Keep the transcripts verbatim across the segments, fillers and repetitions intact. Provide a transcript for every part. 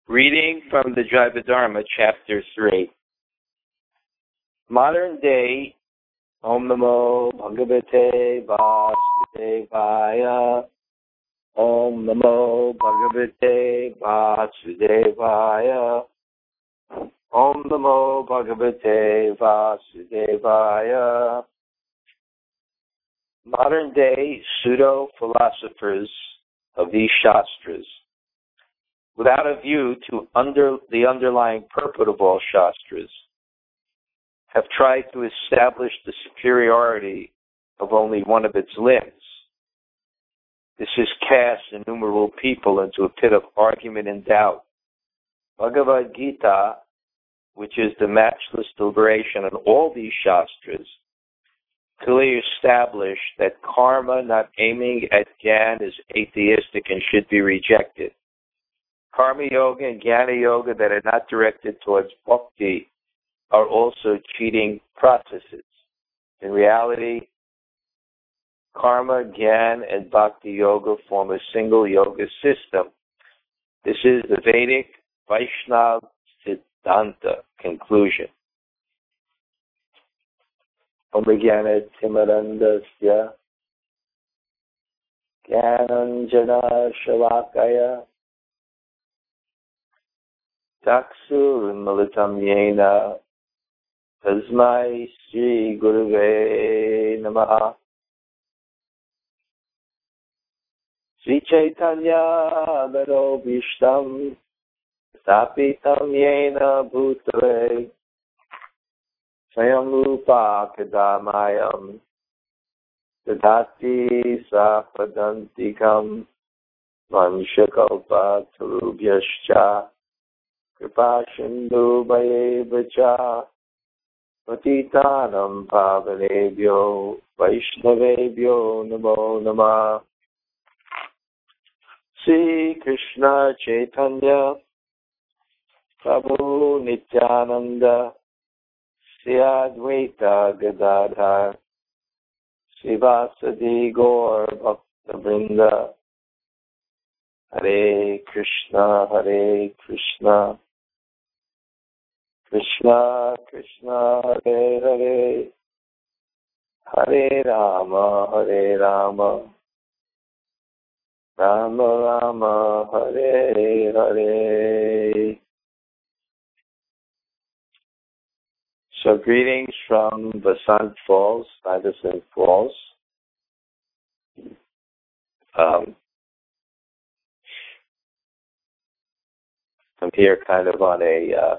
Reading from the Jivadharma, Chapter three. Modern day, Om Namo Bhagavate Vasudevaya. Om Namo Bhagavate Vasudevaya. Om Namo Bhagavate Vasudevaya. Modern day pseudo-philosophers of these Shastras, without a view to under the underlying purport of all Shastras, have tried to establish the superiority of only one of its limbs. This has cast innumerable people into a pit of argument and doubt. Bhagavad Gita, which is the matchless deliberation on all these Shastras, clearly established that karma not aiming at Gyan is atheistic and should be rejected. Karma Yoga and Jnana Yoga that are not directed towards bhakti are also cheating processes. In reality, Karma, Jnana, and Bhakti Yoga form a single yoga system. This is the Vedic Vaishnava Siddhanta conclusion. Om Jnana Timarandasya Jnananjana Shalakaya Taksur Militam Yena Tasmai Sri Guruve Namaha. Sri Chaitanya Garo Vishtam Sapitam Yena Bhutare Swayam Rupa Kadamayam Dadati Sapadantikam Vanshakalpa Turubhyascha Kripa Sindhu Bhayevacha Patitanam Pavanebhyo Vaishnavebhyo Namo Namah. Sri Krishna Chaitanya Prabhu Nityananda Sri Advaita Gadadhar Srivasadi Gaur Bhakta-vrinda. Hare Krishna, Hare Krishna, Krishna Krishna, Hare Hare, Hare Rama, Hare Rama, Rama Rama, Hare Hare. So greetings from Vasant Falls, Stuyvesant Falls. Um, I'm here kind of on a uh,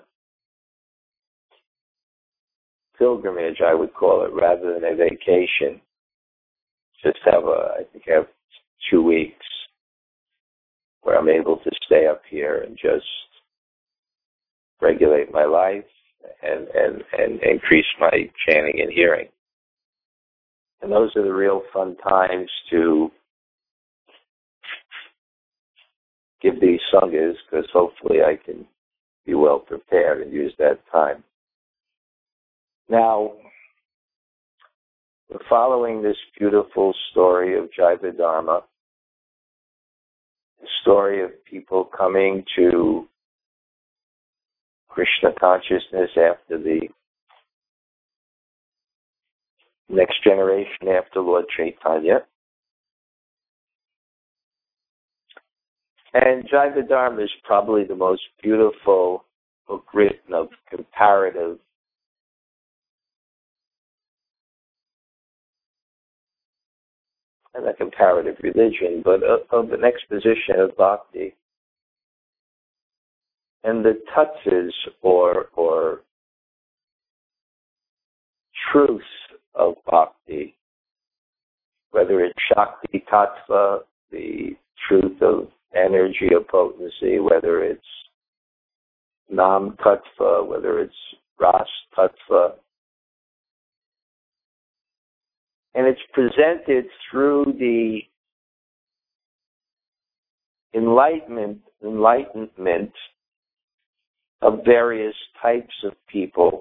pilgrimage, I would call it, rather than a vacation. Just have a, I think I have two weeks where I'm able to stay up here and just regulate my life and, and, and increase my chanting and hearing. And those are the real fun times to give these sanghas, because hopefully I can be well prepared and use that time. Now, we're following this beautiful story of Jivadharma, the story of people coming to Krishna consciousness after the next generation after Lord Chaitanya. And Jivadharma is probably the most beautiful book written of comparative and a comparative religion, but of, of an exposition of bhakti. And the touches or or truths of bhakti, whether it's Shakti Tattva, the truth of energy or potency, whether it's Nam Tattva, whether it's Ras Tattva. And it's presented through the enlightenment, enlightenment of various types of people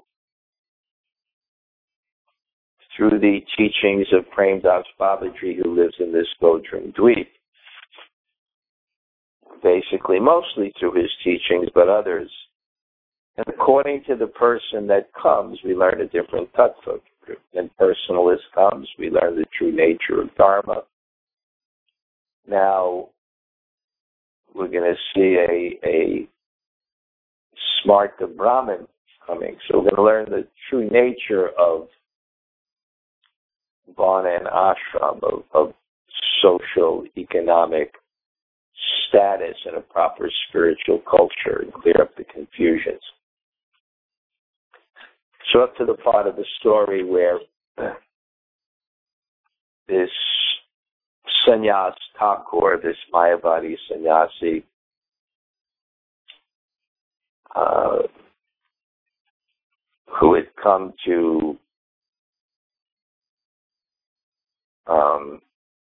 through the teachings of Prem Das Babaji, who lives in this Godram Dweep. basically, mostly through his teachings, but others. And according to the person that comes, we learn a different tattva. When personalist comes, we learn the true nature of Dharma. Now, we're going to see a, a Smarta Brahmin coming. So we're going to learn the true nature of Varna and Ashram, of, of social, economic status in a proper spiritual culture, and clear up the confusions. So up to the part of the story where this sannyas Thakur, this Mayavadi sannyasi, uh, who had come to um,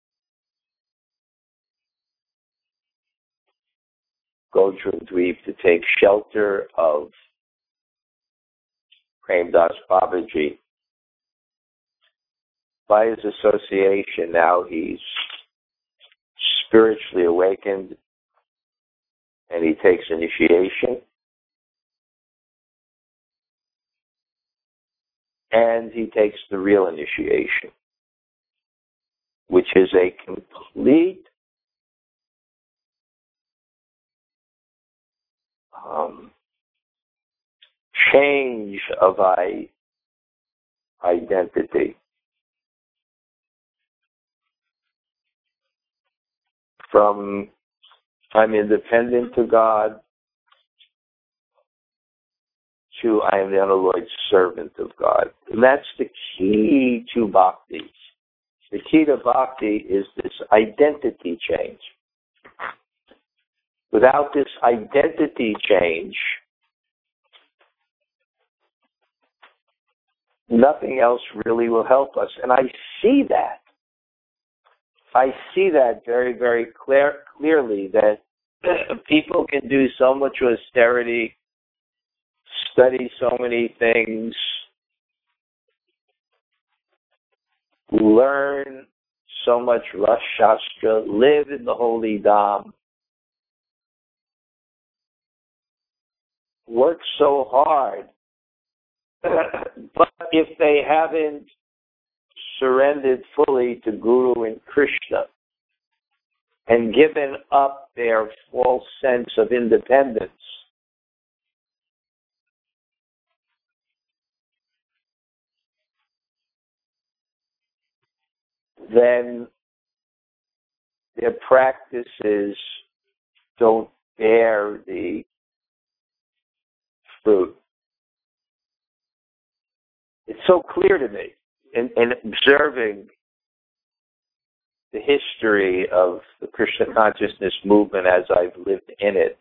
Godrum Dweep to take shelter of Premdas Babaji. By his association, now he's spiritually awakened and he takes initiation. And he takes the real initiation, which is a complete um, change of I, identity. From I'm independent to God to I am the unalloyed servant of God. And that's the key to bhakti. The key to bhakti is this identity change. Without this identity change, nothing else really will help us. And I see that. I see that very, very clear, clearly, that people can do so much austerity, study so many things, learn so much Ras Shastra, live in the Holy Dham, work so hard, but if they haven't surrendered fully to Guru and Krishna and given up their false sense of independence, then their practices don't bear the fruit. It's so clear to me in, in observing the history of the Krishna consciousness movement as I've lived in it,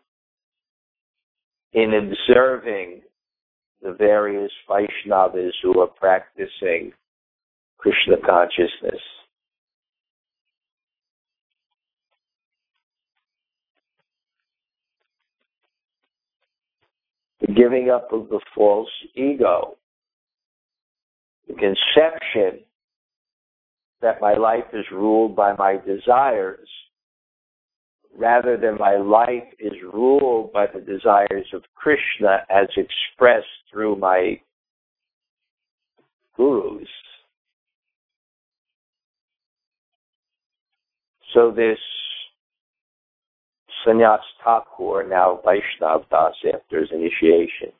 in observing the various Vaishnavas who are practicing Krishna consciousness. The giving up of the false ego, the conception that my life is ruled by my desires, rather than my life is ruled by the desires of Krishna as expressed through my gurus. So this Sannyas Thakur, now Vaishnav Das after his initiation,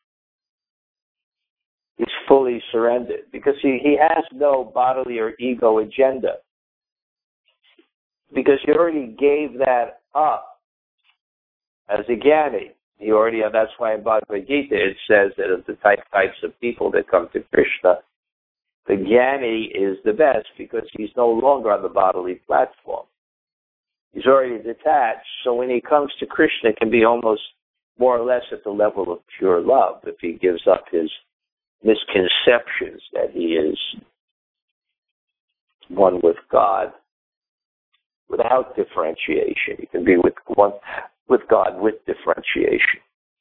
is fully surrendered because he, he has no bodily or ego agenda. Because he already gave that up as a Jnani. He already, that's why in Bhagavad Gita it says that of the type, types of people that come to Krishna, the Jnani is the best because he's no longer on the bodily platform. He's already detached, so when he comes to Krishna, it can be almost more or less at the level of pure love if he gives up his misconceptions that he is one with God without differentiation. He can be with one with God with differentiation.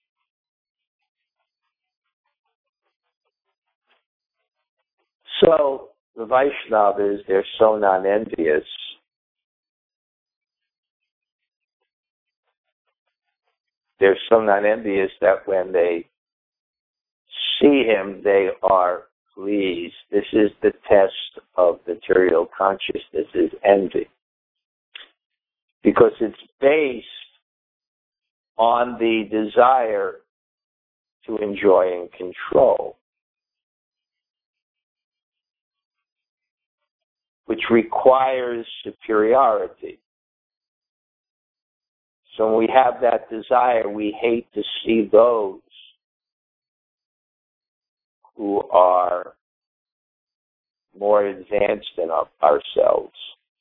So the Vaishnavas, they're so non-envious they're so not envious that when they see him, they are pleased. This is the test of material consciousness, is envy. Because it's based on the desire to enjoy and control, which requires superiority. So when we have that desire, we hate to see those who are more advanced than ourselves.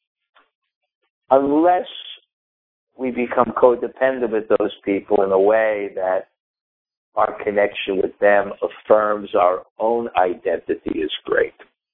Unless we become codependent with those people in a way that our connection with them affirms our own identity as great.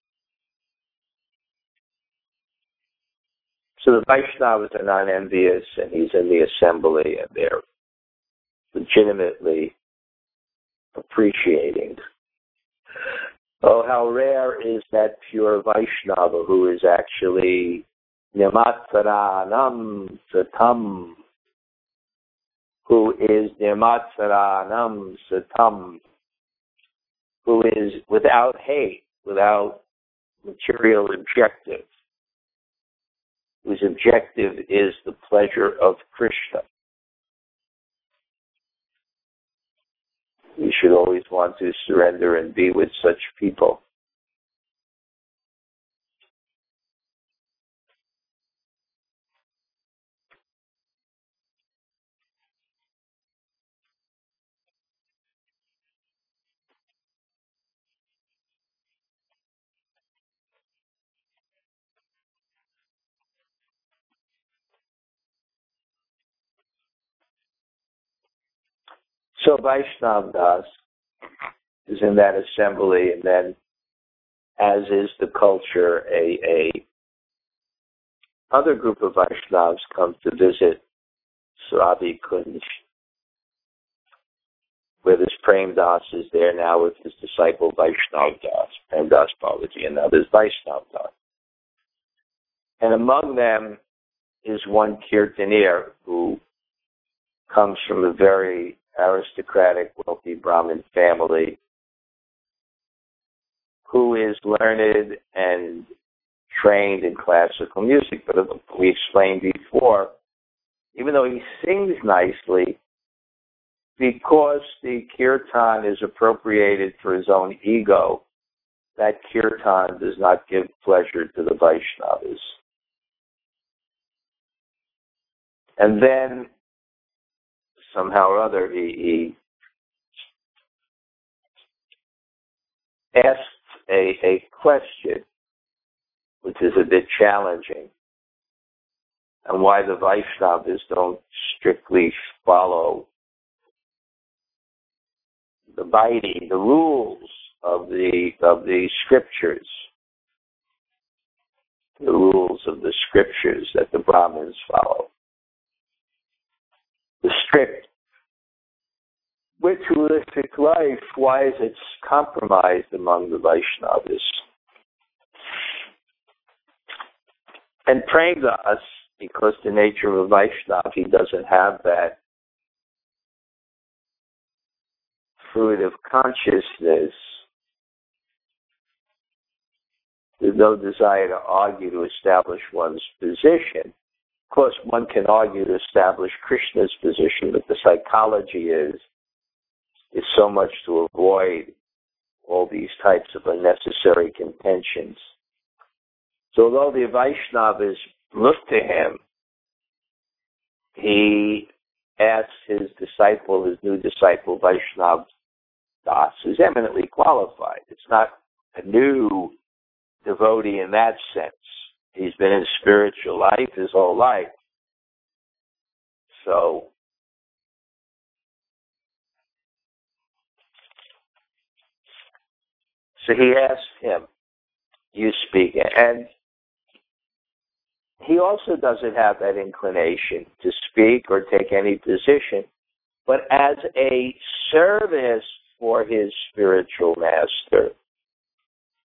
So the Vaishnavas are not envious, and he's in the assembly, and they're legitimately appreciating. Oh, how rare is that pure Vaishnava who is actually Nirmatsaranam Satam, who is Nirmatsaranam Satam, who is without hate, without material objective, whose objective is the pleasure of Krishna. We should always want to surrender and be with such people. So Vaishnav Das is in that assembly, and then, as is the culture, a, a other group of Vaishnavas come to visit Surabi Kunj, where this Prem Das is there now with his disciple Vaishnav Das, Prem Das Balaji, and now there's Vaishnav Das. And among them is one Kirtanir who comes from a very aristocratic, wealthy Brahmin family, who is learned and trained in classical music. But as we explained before, even though he sings nicely, because the kirtan is appropriated for his own ego, that kirtan does not give pleasure to the Vaishnavas. And then, somehow or other, he, he asks a, a question, which is a bit challenging, and why the Vaishnavas don't strictly follow the Vaidhi, the rules of the of the scriptures, the rules of the scriptures that the Brahmins follow. The strict ritualistic life, why is it compromised among the Vaishnavas? And Prem Das, because the nature of a Vaishnava, he doesn't have that fruitive consciousness. There's no desire to argue to establish one's position. Of course, one can argue to establish Krishna's position, but the psychology is, is so much to avoid all these types of unnecessary contentions. So although the Vaishnavas look to him, he asks his disciple, his new disciple, Vaishnav Das, who's eminently qualified. It's not a new devotee in that sense. He's been in spiritual life his whole life. So, so he asks him, you speak. And he also doesn't have that inclination to speak or take any position, but as a service for his spiritual master,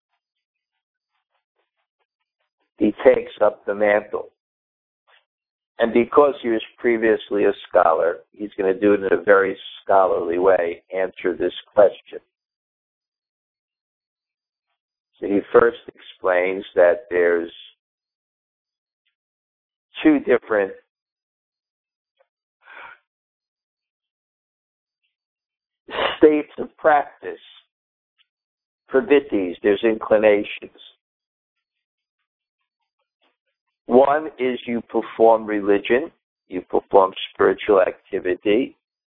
he takes up the mantle. And because he was previously a scholar, he's going to do it in a very scholarly way, answer this question. So he first explains that there's two different states of practice. For vittis, there's inclinations. One is you perform religion, you perform spiritual activity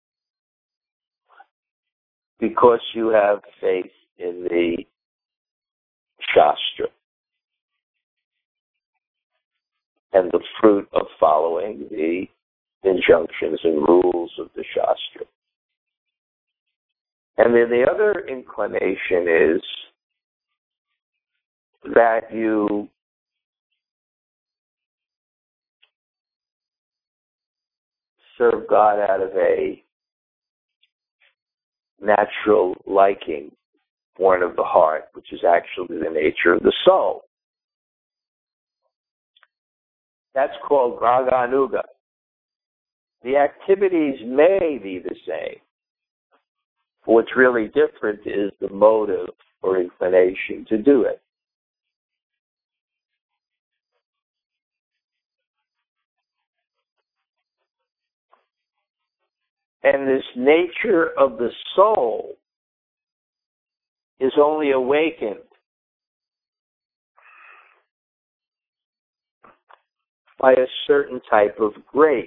because you have faith in the Shastra and the fruit of following the injunctions and rules of the Shastra. And then the other inclination is that you serve God out of a natural liking born of the heart, which is actually the nature of the soul. That's called Raganuga. The activities may be the same. What's really different is the motive or inclination to do it. And this nature of the soul is only awakened by a certain type of grace.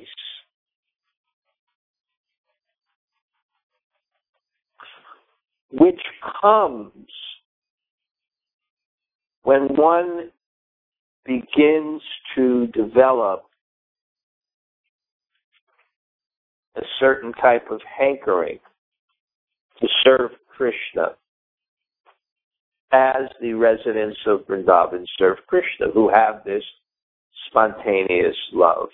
Which comes when one begins to develop a certain type of hankering to serve Krishna as the residents of Vrindavan serve Krishna, who have this spontaneous love.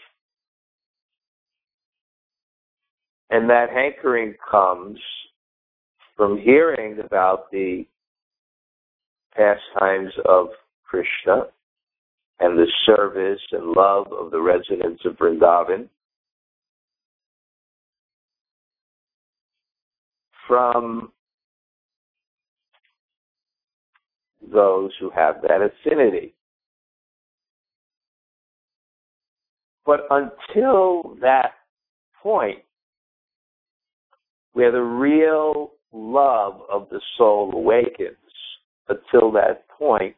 And that hankering comes from hearing about the pastimes of Krishna and the service and love of the residents of Vrindavan from those who have that affinity. But until that point, where the real love of the soul awakens, until that point,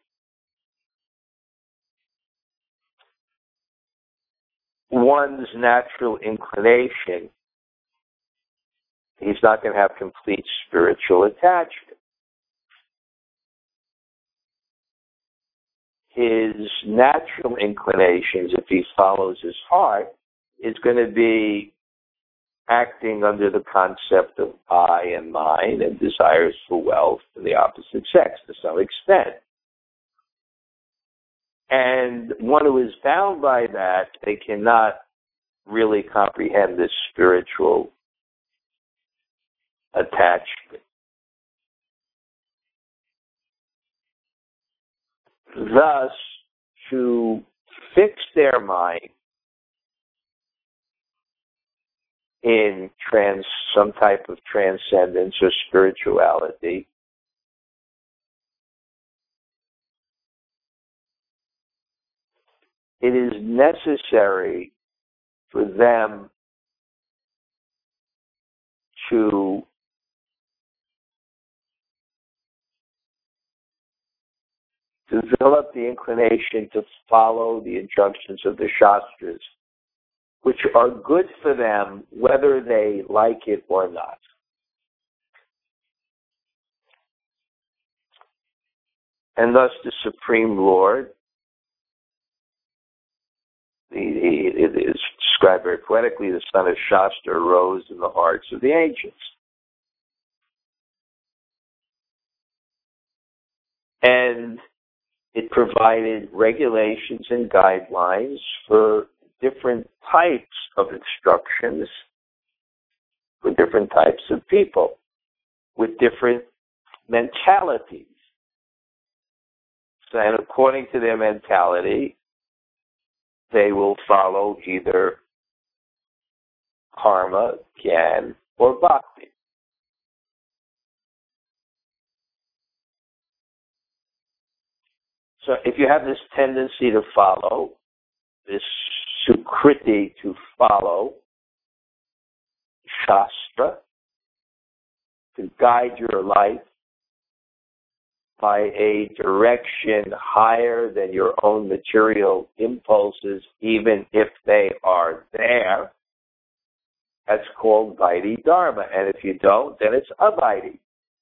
one's natural inclination, he's not going to have complete spiritual attachment. His natural inclinations, if he follows his heart, is going to be acting under the concept of I and mine and desires for wealth and the opposite sex to some extent. And one who is bound by that, they cannot really comprehend this spiritual attachment. Thus, to fix their mind in trans, some type of transcendence or spirituality, it is necessary for them to develop the inclination to follow the injunctions of the Shastras, which are good for them whether they like it or not. And thus the Supreme Lord, the, the, it is described very poetically, the son of Shastra arose in the hearts of the ancients. And it provided regulations and guidelines for different types of instructions for different types of people with different mentalities. So, and according to their mentality, they will follow either karma, gyan, or bhakti. So if you have this tendency to follow, this sukriti to follow Shastra, to guide your life by a direction higher than your own material impulses, even if they are there, that's called Vaidhi Dharma. And if you don't, then it's Avaidhi.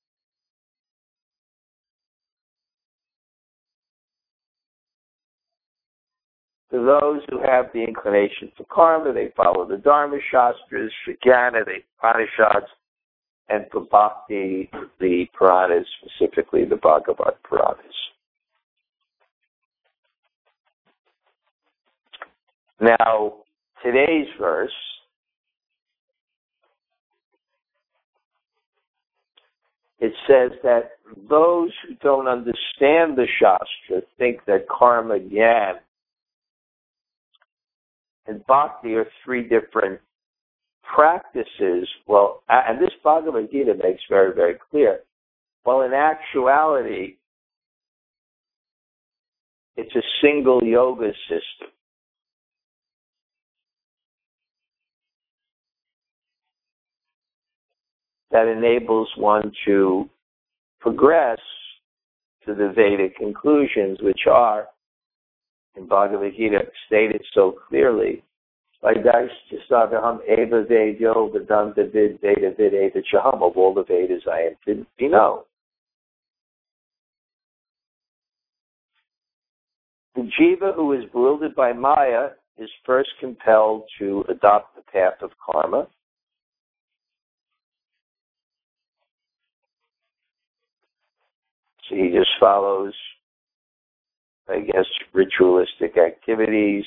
For those who have the inclination for karma, they follow the Dharma Shastras. For Jnana, the Upanishads. And for Bhakti, the Puranas, specifically the Bhagavad Puranas. Now, today's verse it says that those who don't understand the Shastra think that karma, jnana, and bhakti are three different practices. Well, and this Bhagavad Gita makes very, very clear. Well, in actuality, it's a single yoga system. That enables one to progress to the Vedic conclusions, which are, in Bhagavad Gita, stated so clearly, by Daishtasavaham Eva Vedyo Vedanta Vid Veda Vid Eva Chaham, of all the Vedas I am to be known. The jiva who is bewildered by Maya is first compelled to adopt the path of karma. So he just follows, I guess, ritualistic activities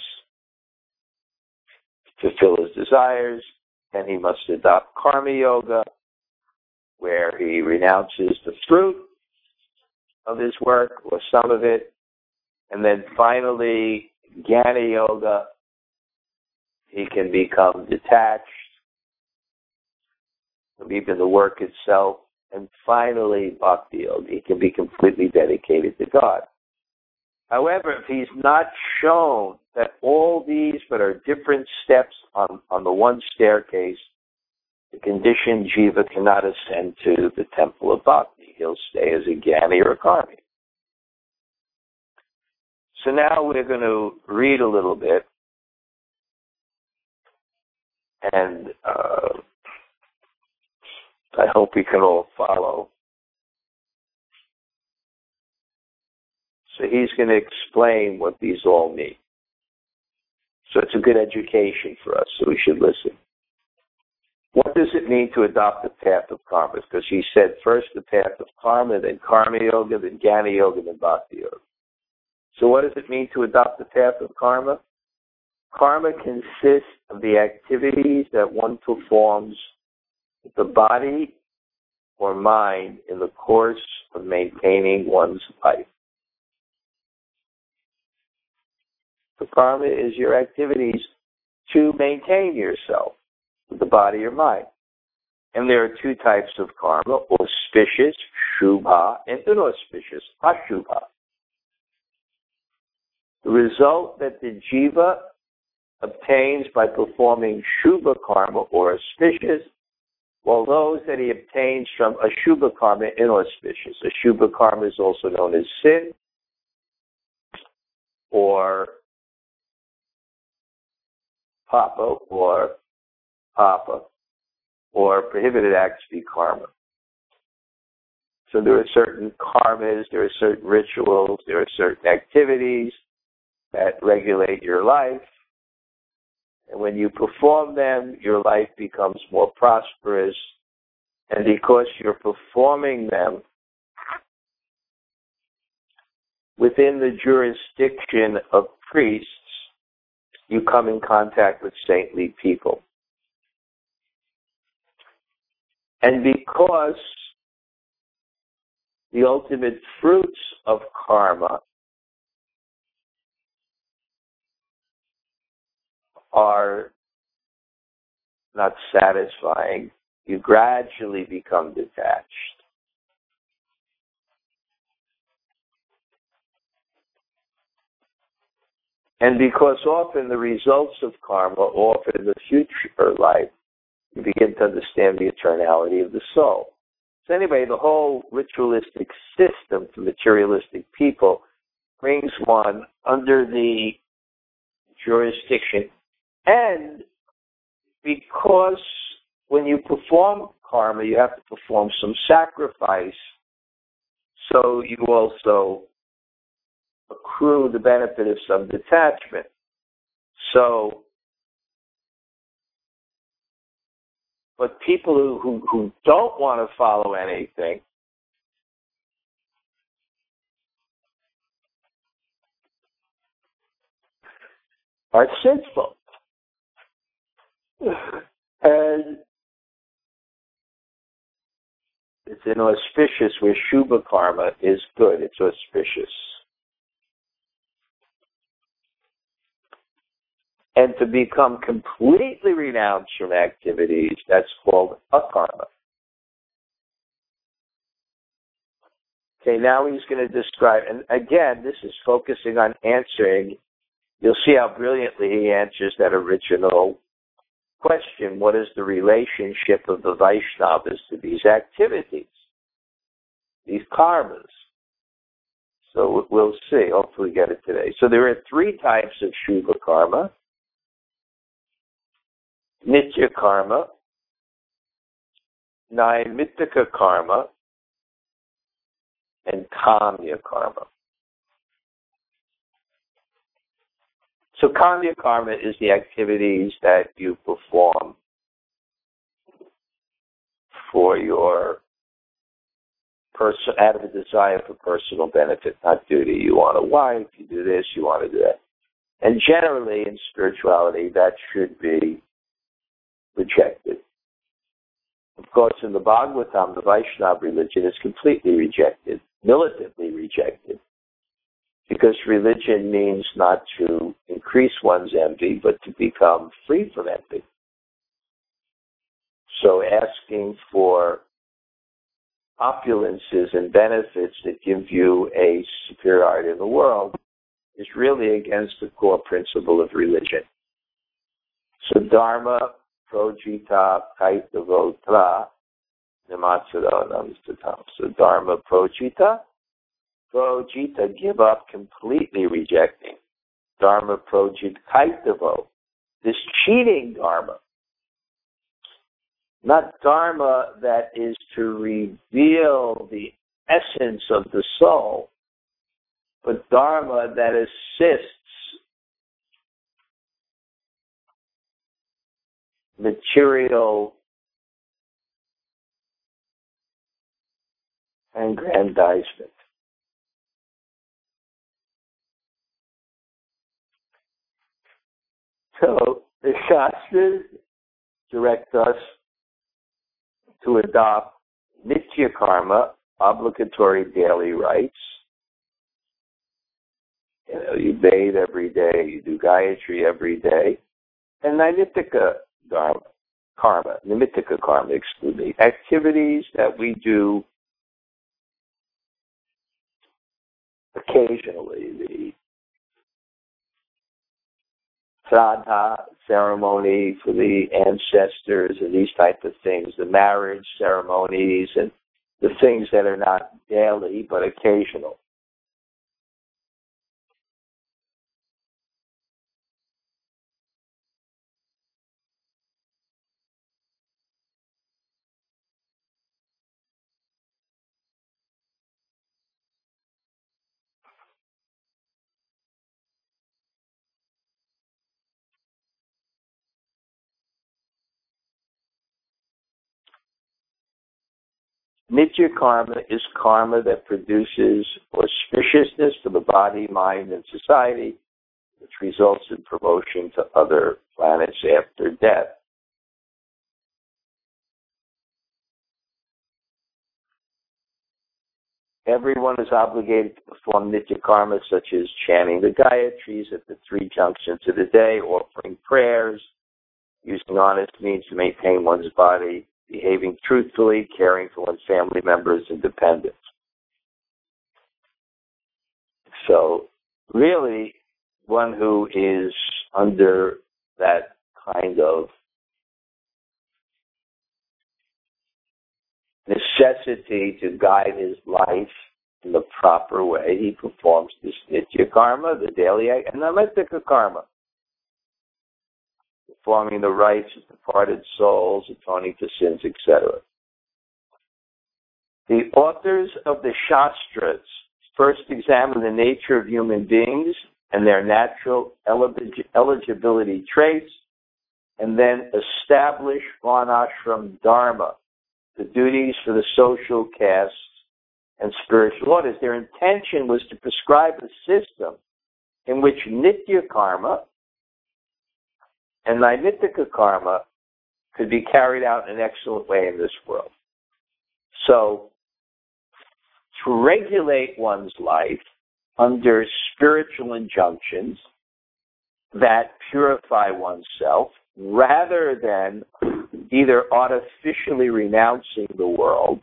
to fulfill his desires, and he must adopt karma yoga, where he renounces the fruit of his work, or some of it, and then finally, jnana yoga, he can become detached from even the work itself, and finally, bhakti yoga, he can be completely dedicated to God. However, if he's not shown that all these but are different steps on, on the one staircase, the conditioned jiva cannot ascend to the temple of bhakti. He'll stay as a jnani or a karmi. So now we're going to read a little bit, and uh, I hope we can all follow. So he's going to explain what these all mean. So it's a good education for us, so we should listen. What does it mean to adopt the path of karma? Because he said first the path of karma, then karma yoga, then jnana yoga, then bhakti yoga. So what does it mean to adopt the path of karma? Karma consists of the activities that one performs with the body or mind in the course of maintaining one's life. The karma is your activities to maintain yourself with the body or mind. And there are two types of karma, auspicious, shubha, and inauspicious, ashubha. The result that the jiva obtains by performing shubha karma or auspicious, while those that he obtains from ashubha karma, inauspicious. Ashubha karma is also known as sin, or papa, or papa, or prohibited acts be karma. So there are certain karmas, there are certain rituals, there are certain activities that regulate your life. And when you perform them, your life becomes more prosperous. And because you're performing them within the jurisdiction of priests, you come in contact with saintly people. And because the ultimate fruits of karma are not satisfying, you gradually become detached. And because often the results of karma offer the future life, you begin to understand the eternality of the soul. So anyway, the whole ritualistic system for materialistic people brings one under the jurisdiction. And because when you perform karma, you have to perform some sacrifice, so you also accrue the benefit of some detachment. So, but people who, who, who don't want to follow anything are sinful. And it's inauspicious where Shubha karma is good. It's auspicious. And to become completely renounced from activities, that's called akarma. Okay, now he's going to describe, and again, this is focusing on answering. You'll see how brilliantly he answers that original question. What is the relationship of the Vaishnavas to these activities, these karmas? So we'll see. Hopefully get it today. So there are three types of Shubha karma. Nitya karma, Naimittika karma, and Kamya karma. So Kamya karma is the activities that you perform for your person, out of a desire for personal benefit, not duty. You want a wife, you do this, you want to do that. And generally in spirituality, that should be rejected. Of course, in the Bhagavatam, the Vaishnava religion is completely rejected, militantly rejected, because religion means not to increase one's envy, but to become free from envy. So asking for opulences and benefits that give you a superiority in the world is really against the core principle of religion. So dharma projita kaitavotra namatsara namastatam. So dharma projita, projita, give up, completely rejecting. Dharma projita kaitavo, this cheating dharma. Not dharma that is to reveal the essence of the soul, but dharma that assists material aggrandizement. So the Shastras direct us to adopt Nitya karma, obligatory daily rites. You know, you bathe every day, you do Gayatri every day, and Naimittika dharma, karma, Nimittika karma, excuse me, activities that we do occasionally, the Shraddha ceremony for the ancestors and these type of things, the marriage ceremonies and the things that are not daily but occasional. Nitya karma is karma that produces auspiciousness for the body, mind, and society, which results in promotion to other planets after death. Everyone is obligated to perform nitya karma, such as chanting the Gayatris at the three junctions of the day, offering prayers, using honest means to maintain one's body, behaving truthfully, caring for one's family members, and dependents. So, really, one who is under that kind of necessity to guide his life in the proper way, he performs this nitya karma, the daily act, and the naimittika karma, performing the rites of departed souls, atoning for sins, et cetera. The authors of the Shastras first examine the nature of human beings and their natural eligibility traits, and then establish varnashram dharma, the duties for the social castes and spiritual orders. Their intention was to prescribe a system in which nitya karma and naimittika karma could be carried out in an excellent way in this world. So, to regulate one's life under spiritual injunctions that purify oneself, rather than either artificially renouncing the world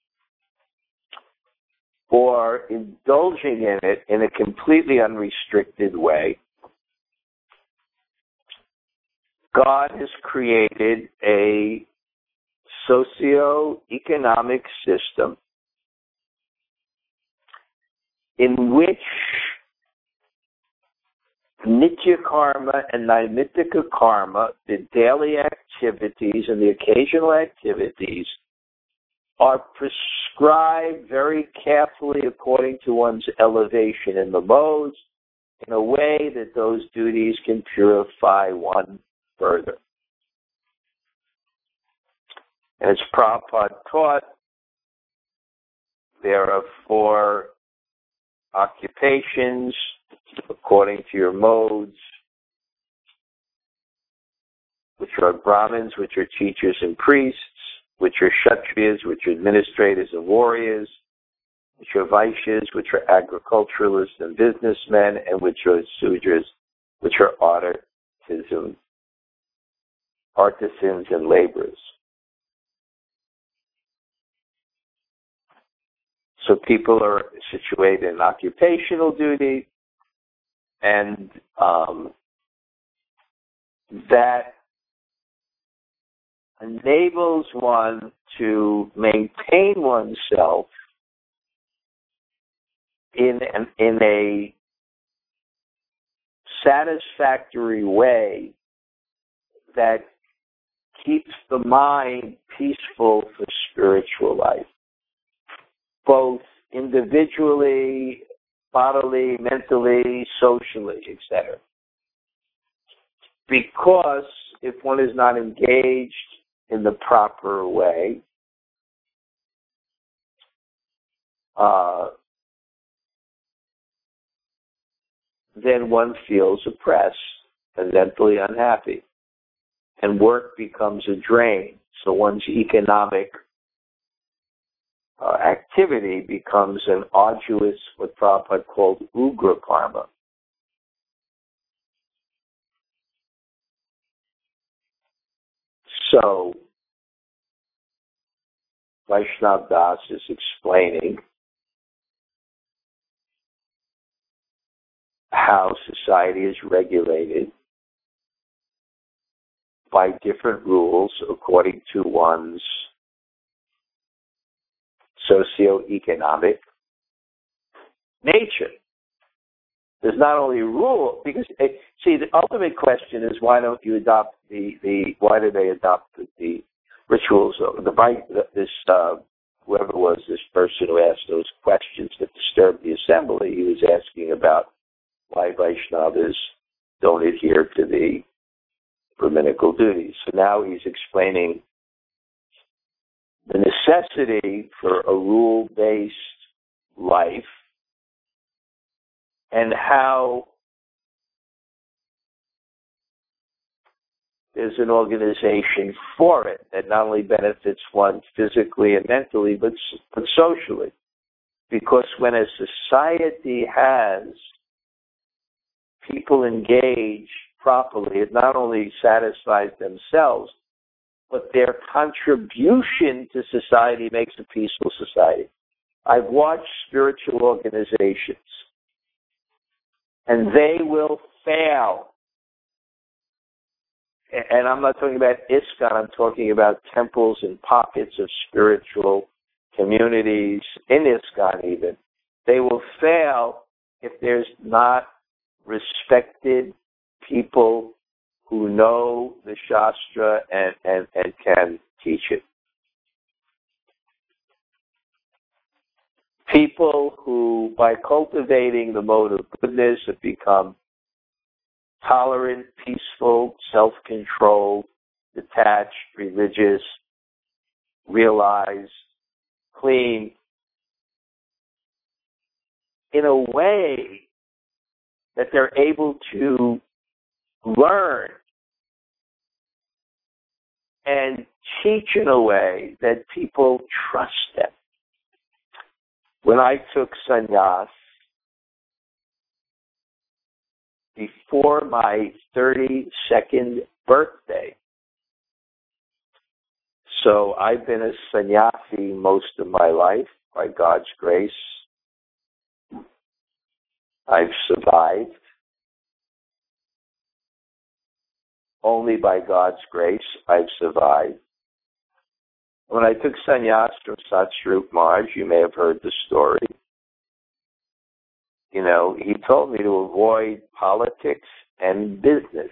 or indulging in it in a completely unrestricted way, God has created a socio-economic system in which nitya karma and naimittika karma, the daily activities and the occasional activities, are prescribed very carefully according to one's elevation in the modes, in a way that those duties can purify one further. And as Prabhupada taught, there are four occupations according to your modes, which are Brahmins, which are teachers and priests, which are Kshatriyas, which are administrators and warriors, which are Vaishyas, which are agriculturalists and businessmen, and which are Sudras, which are artisans, artisans and laborers. So people are situated in occupational duty, and um, that enables one to maintain oneself in an, in a satisfactory way that keeps the mind peaceful for spiritual life, both individually, bodily, mentally, socially, et cetera. Because if one is not engaged in the proper way, uh, then one feels oppressed and mentally unhappy. And work becomes a drain. So one's economic uh, activity becomes an arduous, what Prabhupada called ugra karma. So, Vaishnav Das is explaining how society is regulated by different rules according to one's socioeconomic nature. There's not only a rule, because, see, the ultimate question is why don't you adopt the, the why do they adopt the, the rituals of the, this, uh, whoever was this person who asked those questions that disturbed the assembly, he was asking about why Vaishnavas don't adhere to the Brahminical duties. So now he's explaining the necessity for a rule-based life and how there's an organization for it that not only benefits one physically and mentally, but, but socially. Because when a society has people engaged properly, it not only satisfies themselves, but their contribution to society makes a peaceful society. I've watched spiritual organizations, and they will fail. And I'm not talking about ISKCON, I'm talking about temples and pockets of spiritual communities, in ISKCON even. They will fail if there's not respected people who know the Shastra and, and, and can teach it. People who, by cultivating the mode of goodness, have become tolerant, peaceful, self-controlled, detached, religious, realized, clean, in a way that they're able to learn and teach in a way that people trust them. When I took sannyas, before my thirty-second birthday, so I've been a sannyasi most of my life, by God's grace. I've survived. Only by God's grace, I've survived. When I took sannyas from Satsvarup Maharaj, you may have heard the story. You know, he told me to avoid politics and business.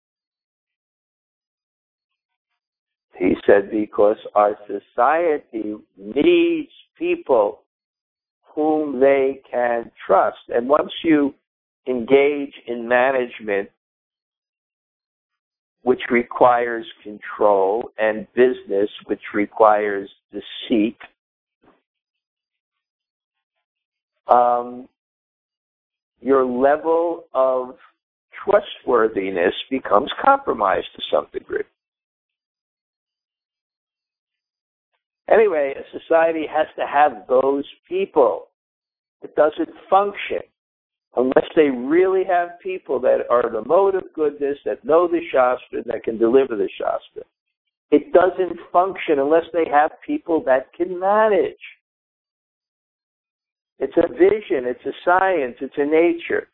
He said, because our society needs people whom they can trust. And once you engage in management, which requires control, and business, which requires deceit, um, your level of trustworthiness becomes compromised to some degree. Anyway, a society has to have those people. It doesn't function unless they really have people that are the mode of goodness, that know the Shastra, that can deliver the Shastra. It doesn't function unless they have people that can manage. It's a vision, it's a science, it's a nature.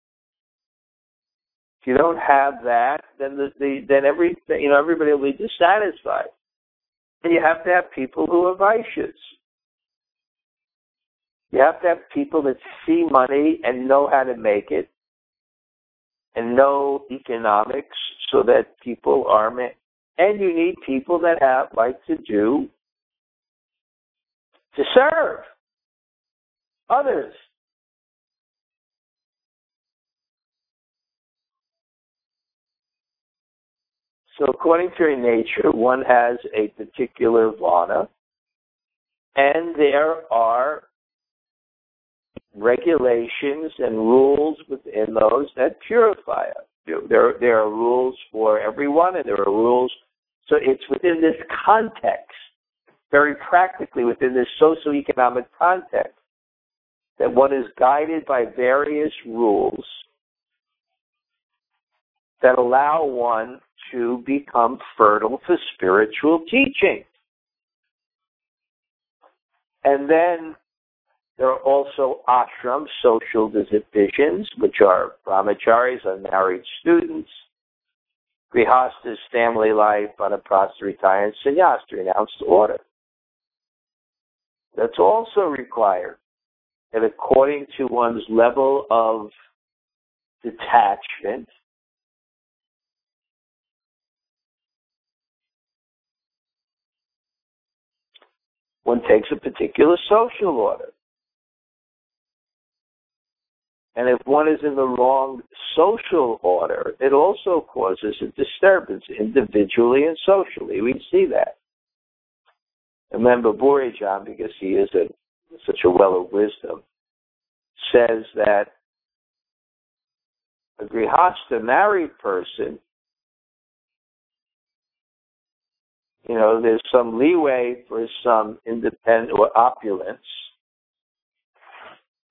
If you don't have that, then the, the then every you know everybody will be dissatisfied. And you have to have people who are righteous. You have to have people that see money and know how to make it, and know economics, so that people are. And you need people that have like to do to serve others. So according to your nature, one has a particular vana, and there are regulations and rules within those that purify us. There, there are rules for everyone, and there are rules. So it's within this context, very practically within this socioeconomic context, that one is guided by various rules that allow one to become fertile for spiritual teaching. And then there are also ashrams, social divisions, which are brahmacharis, unmarried students, grihastas, family life, vanaprastha, retired, sannyas, renounced order. That's also required. And according to one's level of detachment, one takes a particular social order. And if one is in the wrong social order, it also causes a disturbance individually and socially. We see that. Remember, Burijan, because he is a, such a well of wisdom, says that a grihasta, married person, you know, there's some leeway for some independent or opulence,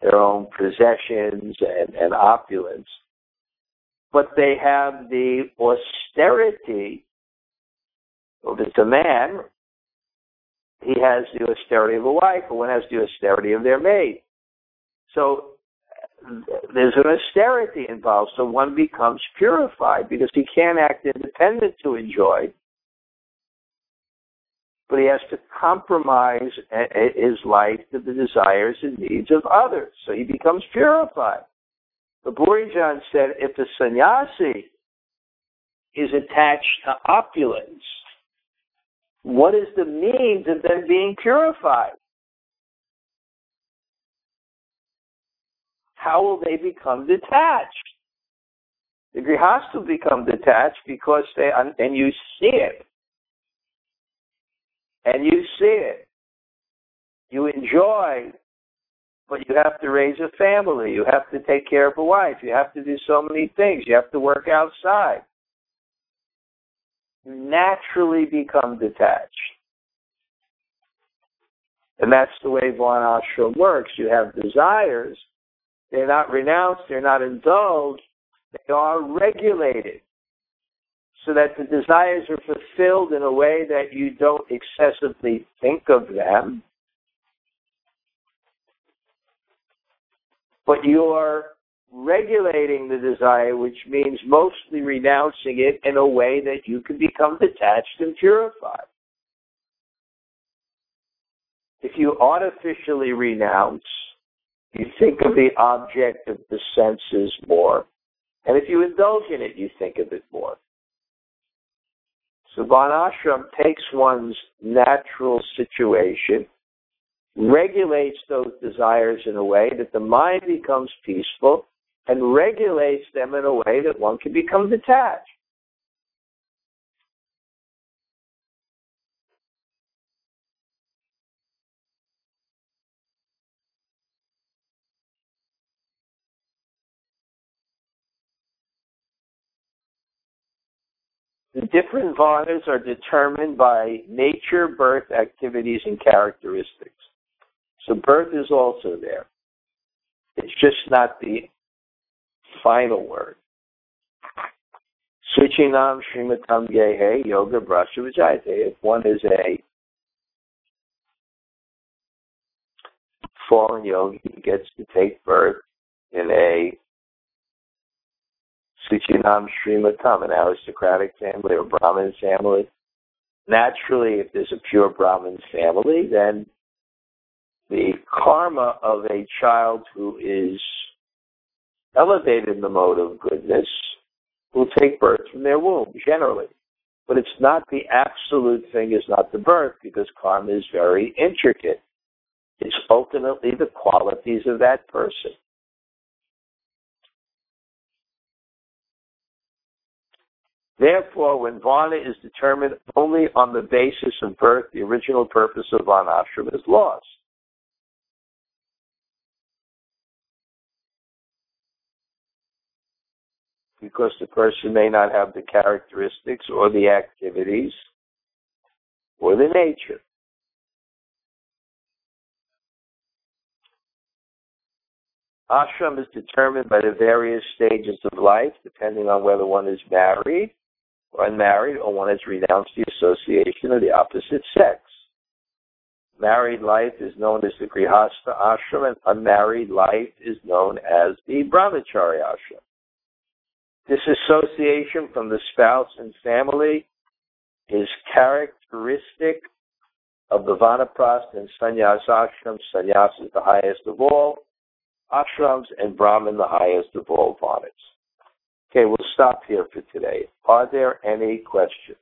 their own possessions and, and opulence, but they have the austerity. Well, if it's a man, he has the austerity of a wife, or one has the austerity of their maid. So there's an austerity involved, so one becomes purified because he can't act independent to enjoy, but he has to compromise his life to the desires and needs of others, so he becomes purified. But Burijan said if the sannyasi is attached to opulence, what is the means of them being purified? How will they become detached? The grihastha become detached because they, and you see it. And you see it. You enjoy, but you have to raise a family. You have to take care of a wife. You have to do so many things. You have to work outside. You naturally become detached. And that's the way varnashram works. You have desires. They're not renounced. They're not indulged. They are regulated so that the desires are fulfilled in a way that you don't excessively think of them, but you're regulating the desire, which means mostly renouncing it in a way that you can become detached and purified. If you artificially renounce, you think of the object of the senses more, and if you indulge in it, you think of it more. So varnashram takes one's natural situation, regulates those desires in a way that the mind becomes peaceful, and regulates them in a way that one can become detached. The different varnas are determined by nature, birth, activities, and characteristics. So birth is also there. It's just not the final word. Suchinam Srimatam Gehe Yoga Brasha Vijayate. If one is a fallen yogi, he gets to take birth in a Suchinam Srimatam, an aristocratic family or Brahmin family. Naturally, if there's a pure Brahmin family, then the karma of a child who is elevated in the mode of goodness will take birth from their womb, generally. But it's not the absolute thing, is not the birth, because karma is very intricate. It's ultimately the qualities of that person. Therefore, when varna is determined only on the basis of birth, the original purpose of varnashram is lost. Because the person may not have the characteristics or the activities or the nature. Ashram is determined by the various stages of life, depending on whether one is married or unmarried, or one has renounced the association of the opposite sex. Married life is known as the grihastha ashram, and unmarried life is known as the brahmachari ashram. Disassociation from the spouse and family is characteristic of the vanaprastha and sannyas ashram. Sannyas is the highest of all ashrams, and Brahman the highest of all varnas. Okay, we'll stop here for today. Are there any questions?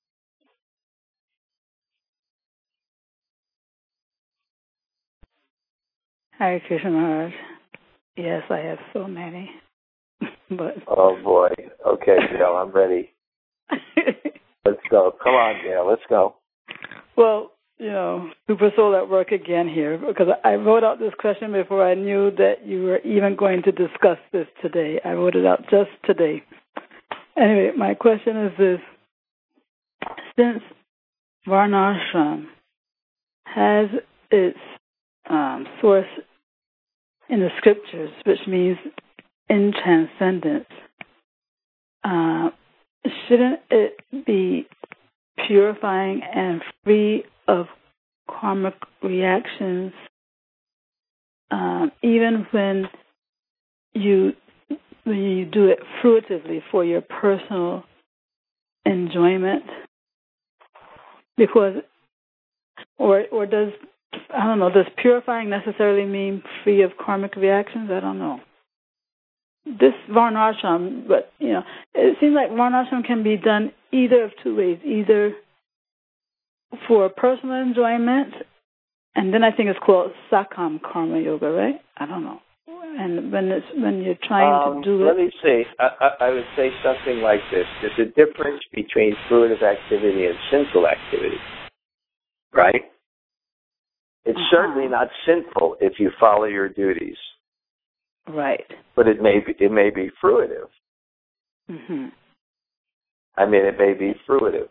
Hare Krishna Maharaj. Yes, I have so many. But oh boy. Okay, Gail, I'm ready. Let's go. Come on, Gail. Let's go. Well, you know, super soul at work again here, because I wrote out this question before I knew that you were even going to discuss this today. I wrote it out just today. Anyway, my question is this. Since varnashram has its um, source in the scriptures, which means in transcendence, uh, shouldn't it be purifying and free of karmic reactions, um, even when you when you do it fruitively for your personal enjoyment? Because, or or does I don't know, does purifying necessarily mean free of karmic reactions? I don't know. This varnashram, but you know, it seems like varnashram can be done either of two ways, either for personal enjoyment, and then I think it's called Sakam Karma Yoga, right? I don't know. And when it's when you're trying um, to do it, let me see. I, I, I would say something like this: there's a difference between fruitive activity and sinful activity, right? It's uh-huh. certainly not sinful if you follow your duties, right? but it may be, it may be fruitive. Mm-hmm. I mean, it may be fruitive.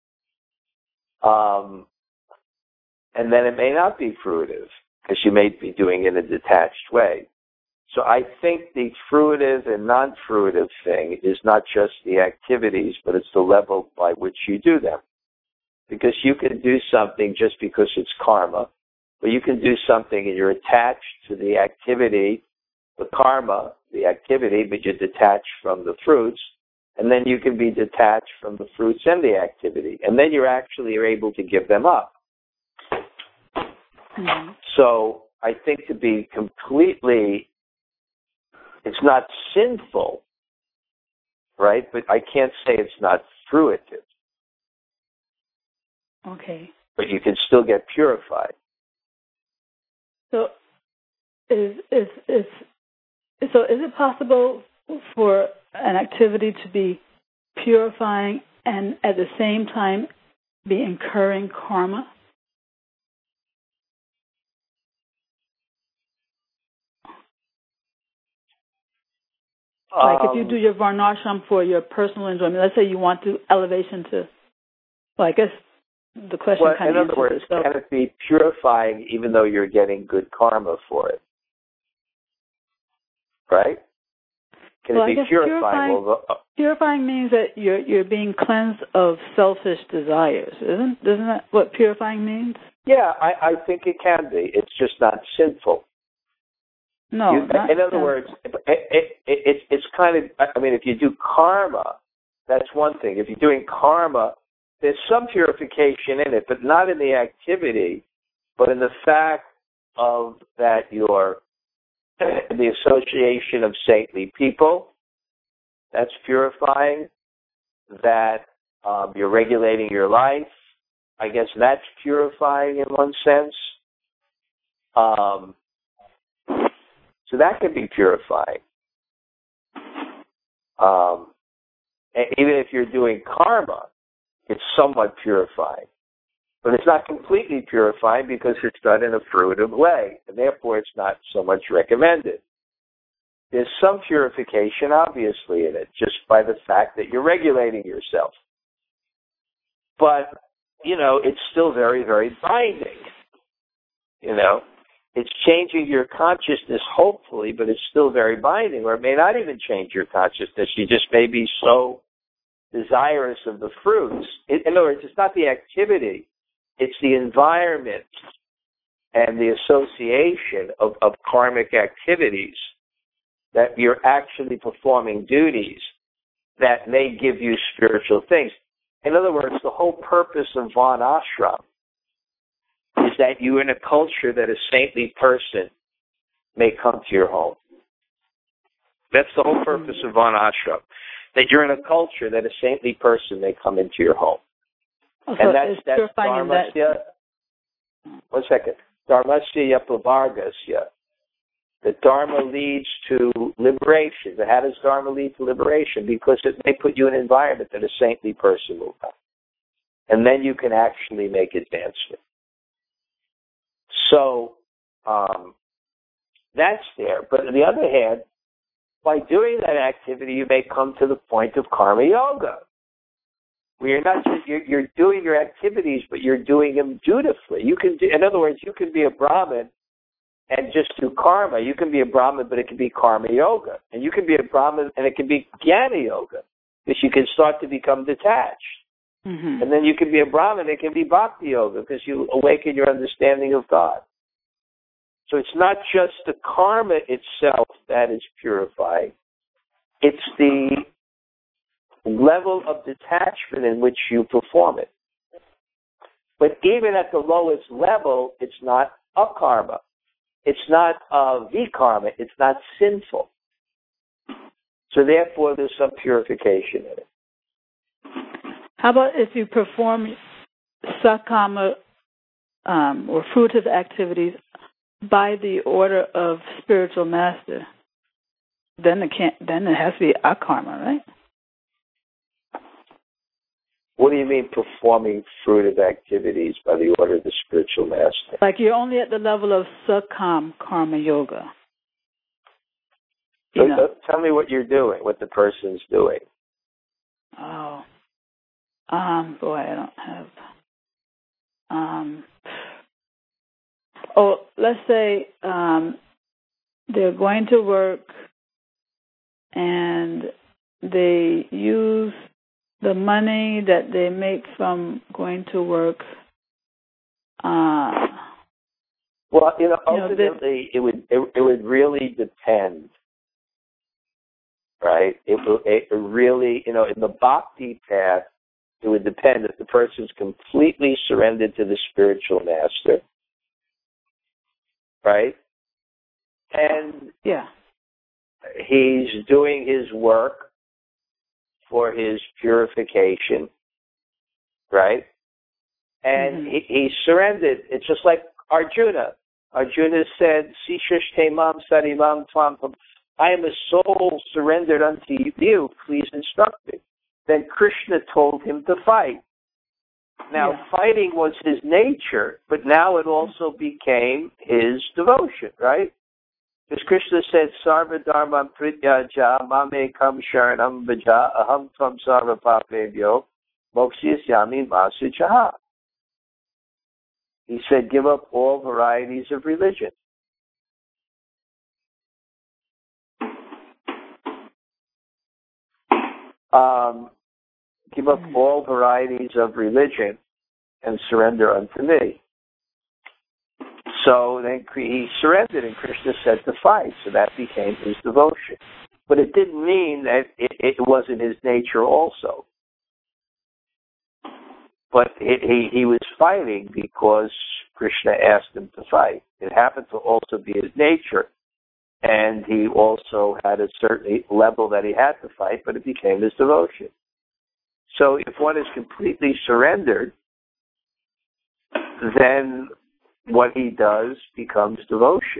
Um, and then it may not be fruitive because you may be doing it in a detached way. So I think the fruitive and non-fruitive thing is not just the activities, but it's the level by which you do them. Because you can do something just because it's karma, but you can do something and you're attached to the activity, the karma, the activity, but you're detached from the fruits. And then you can be detached from the fruits and the activity. And then you're actually able to give them up. Mm-hmm. So I think to be completely, it's not sinful, right? But I can't say it's not fruitive. Okay. But you can still get purified. So is is is so is it possible for an activity to be purifying and at the same time be incurring karma? Like if you Um, do your varnashram for your personal enjoyment, let's say you want to elevation to, well, I guess the question well, kind in of other answers words, itself. can it be purifying even though you're getting good karma for it? Right? Can Well, it be I guess purifying? purifying, Well, uh, purifying means that you're you're being cleansed of selfish desires, isn't isn't that what purifying means? yeah, I, I think it can be. It's just not sinful. No, You, not in other sinful. words, it, it, it, it's it's kind of, I mean, if you do karma, that's one thing. If you're doing karma, there's some purification in it, but not in the activity, but in the fact of that you're in the association of saintly people. That's purifying. That um, you're regulating your life. I guess that's purifying in one sense. Um, so that can be purifying. Um, even if you're doing karma, it's somewhat purifying. But it's not completely purifying because it's done in a fruitive way, and therefore it's not so much recommended. There's some purification, obviously, in it, just by the fact that you're regulating yourself. But, you know, it's still very, very binding. You know, it's changing your consciousness, hopefully, but it's still very binding, or it may not even change your consciousness. You just may be so desirous of the fruits. In other words, it's not the activity, it's the environment and the association of, of karmic activities that you're actually performing duties that may give you spiritual things. In other words, the whole purpose of varnashram is that you're in a culture that a saintly person may come to your home. That's the whole purpose of varnashram, that you're in a culture that a saintly person may come into your home. Oh, and so that's, that's dharmasya, that. one second, dharmasya yapavargasya. The Dharma leads to liberation. But how does Dharma lead to liberation? Because it may put you in an environment that a saintly person will come. And then you can actually make advancement. So um, that's there. But on the other hand, by doing that activity, you may come to the point of karma yoga, where you're not just, you're, you're doing your activities, but you're doing them dutifully. You can do, in other words, you can be a Brahmin and just do karma. You can be a Brahmin, but it can be karma yoga. And you can be a Brahmin, and it can be jnana yoga, because you can start to become detached. Mm-hmm. And then you can be a Brahmin, it can be bhakti yoga, because you awaken your understanding of God. So it's not just the karma itself that is purifying. It's the level of detachment in which you perform it. But even at the lowest level, it's not akarma. It's not uh, vikarma. It's not sinful. So therefore, there's some purification in it. How about if you perform sakama um, or fruitive activities by the order of spiritual master? Then it can't. Then it has to be akarma, right? What do you mean performing fruitive activities by the order of the spiritual master? Like you're only at the level of sakam karma yoga. You So, know. uh, tell me what you're doing, what the person's doing. Oh. Um, boy, I don't have. Um. Oh, let's say um, they're going to work and they use the money that they make from going to work. Uh, well, you know, you know, ultimately, it would it, it would really depend, right? It will it really, you know, in the bhakti path, it would depend if the person's completely surrendered to the spiritual master, right? And yeah, he's doing his work for his purification, right? And mm-hmm. he, he surrendered. It's just like Arjuna. Arjuna said, Sishishtemam sarimam tvam. I am a soul surrendered unto you. Please instruct me. Then Krishna told him to fight. Now, yeah. fighting was his nature, but now it also became his devotion, right? Because Krishna said, Sarva dharmam prityaja mame kam sharanam vaja aham tvam sarva papebhyo mokshisyami masuchaha. He said, give up all varieties of religion. Um, give up all varieties of religion and surrender unto me. So then he surrendered, and Krishna said to fight. So that became his devotion. But it didn't mean that it, it wasn't his nature also. But it, he, he was fighting because Krishna asked him to fight. It happened to also be his nature. And he also had a certain level that he had to fight, but it became his devotion. So if one is completely surrendered, then what he does becomes devotion.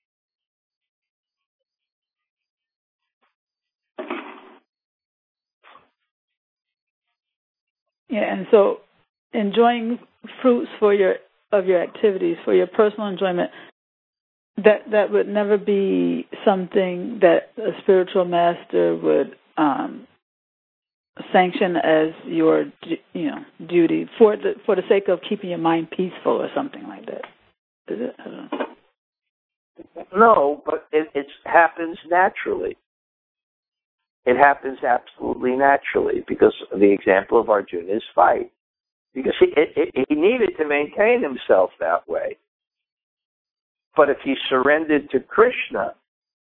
Yeah, and so enjoying fruits for your of your activities for your personal enjoyment, that that would never be something that a spiritual master would um, sanction as your you know duty for the for the sake of keeping your mind peaceful or something like that. Is it? I don't know. No, but it it happens naturally. It happens absolutely naturally because the example of Arjuna's fight. Because he it, it, he needed to maintain himself that way. But if he surrendered to Krishna,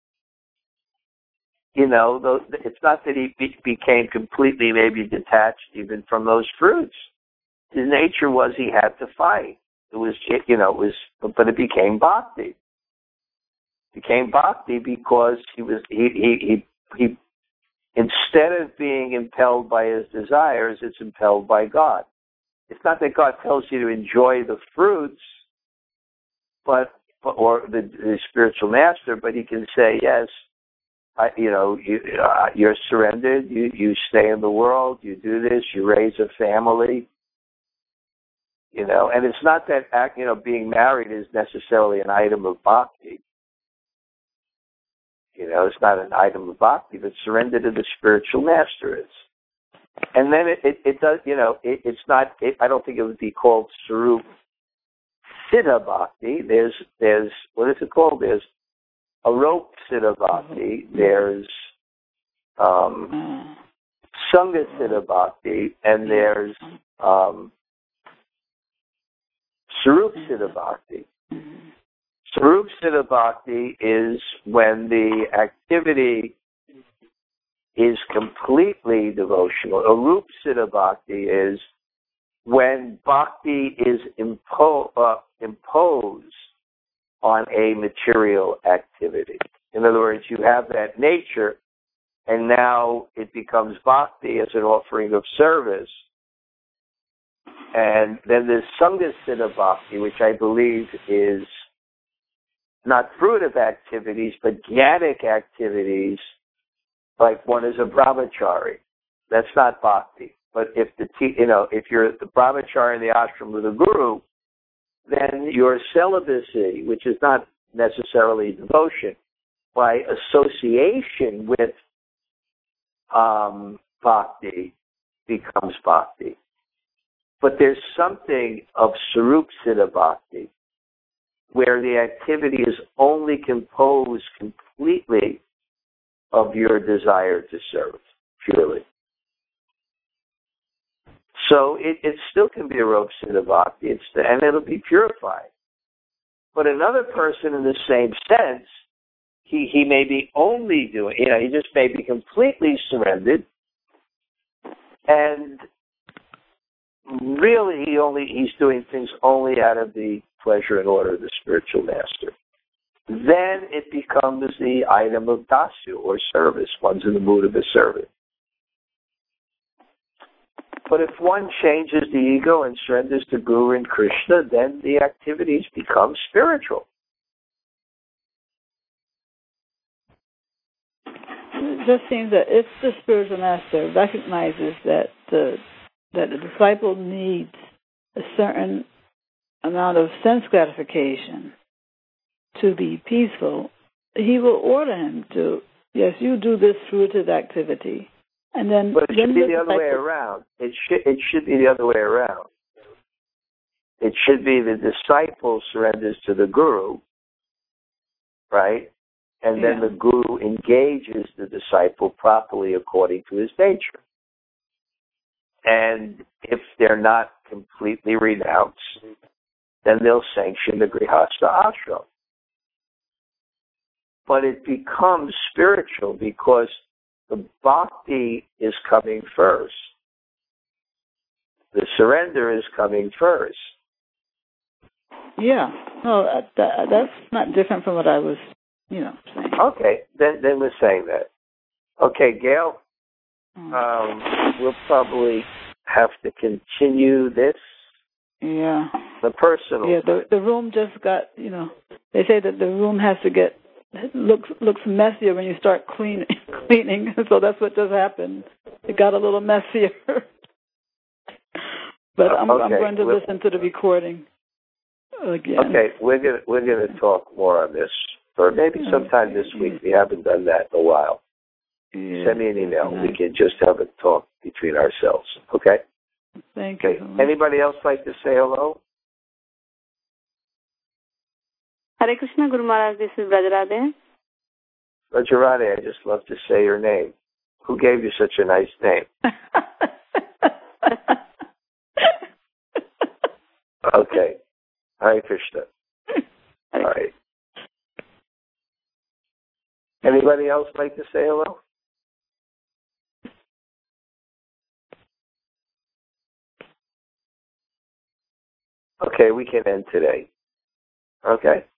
you know, those, it's not that he be, became completely maybe detached even from those fruits. His nature was he had to fight. It was, you know, it was, but it became bhakti. It became bhakti because he was he he he. he instead of being impelled by his desires, it's impelled by God. It's not that God tells you to enjoy the fruits, but or the, the spiritual master, but he can say, yes, I, you know, you, uh, you're surrendered, you, you stay in the world, you do this, you raise a family, you know, and it's not that, you know, being married is necessarily an item of bhakti. You know, it's not an item of bhakti, but surrender to the spiritual master is. And then it, it, it does, you know, it, it's not, it, I don't think it would be called sarup Siddha Bhakti. There's, there's, what is it called? There's Aropa Siddha Bhakti. There's um, Sangha Siddha Bhakti. And there's um, Sarup Siddha Bhakti. Sarup Siddha Bhakti is when the activity is completely devotional. Arup Siddha Bhakti is when bhakti is impo- uh, imposed on a material activity. In other words, you have that nature, and now it becomes bhakti as an offering of service. And then there's Sangha Siddha Bhakti, which I believe is not fruitive activities, but jnanic activities, like one is a brahmachari. That's not bhakti. But if the you know if you're the brahmachari in the ashram with a guru, then your celibacy, which is not necessarily devotion, by association with um, bhakti, becomes bhakti. But there's something of Sarup Siddha Bhakti, where the activity is only composed completely of your desire to serve, purely. So it, it still can be a Aropa Siddha Bhakti, it's the, and it'll be purified. But another person in the same sense, he, he may be only doing, you know, he just may be completely surrendered, and really he only he's doing things only out of the pleasure and order of the spiritual master. Then it becomes the item of dasu, or service. One's in the mood of a servant. But if one changes the ego and surrenders to Guru and Krishna, then the activities become spiritual. It just seems that if the spiritual master recognizes that the that the disciple needs a certain amount of sense gratification to be peaceful, he will order him to, yes, you do this fruitive activity. And then, but it then should be the, the other way around. It should it should be the other way around. It should be the disciple surrenders to the guru, right? And then yeah. the guru engages the disciple properly according to his nature. And if they're not completely renounced, then they'll sanction the Grihastha ashram. But it becomes spiritual because the bhakti is coming first. The surrender is coming first. Yeah. No, that, that's not different from what I was, you know, saying. Okay, then then we're saying that. Okay, Gail, mm. um, we'll probably have to continue this. Yeah. The personal. Yeah, the the room just got, you know, they say that the room has to get, looks looks messier when you start clean, cleaning, so that's what just happened. It got a little messier. But I'm, okay. I'm going to we'll, listen to the recording again. Okay, we're gonna we're gonna talk more on this, or maybe sometime this week. We haven't done that in a while. Yeah. Send me an email. We can just have a talk between ourselves. Okay. Thank okay. you. Anybody else like to say hello? Hare Krishna, Guru Maharaj. This is Brajarade. Brajarade, I just love to say your name. Who gave you such a nice name? Okay. Hare Krishna. All right. Anybody else like to say hello? Okay, we can end today. Okay?